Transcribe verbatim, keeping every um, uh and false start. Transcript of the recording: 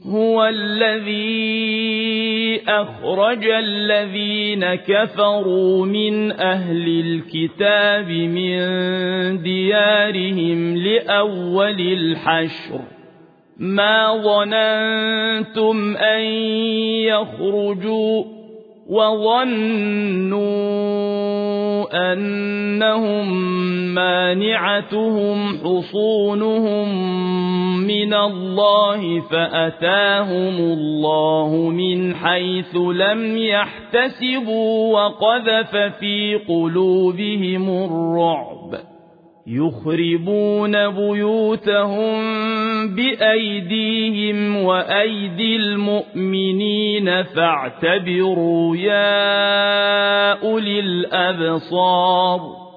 هو الذي أخرج الذين كفروا من أهل الكتاب من ديارهم لأول الحشر ما ظننتم أن يخرجوا وظنوا أنهم مانعتهم حصونهم من الله فأتاهم الله من حيث لم يحتسبوا وقذف في قلوبهم الرعب يخربون بيوتهم بأيديهم وأيدي المؤمنين فاعتبروا يا أولي الأبصار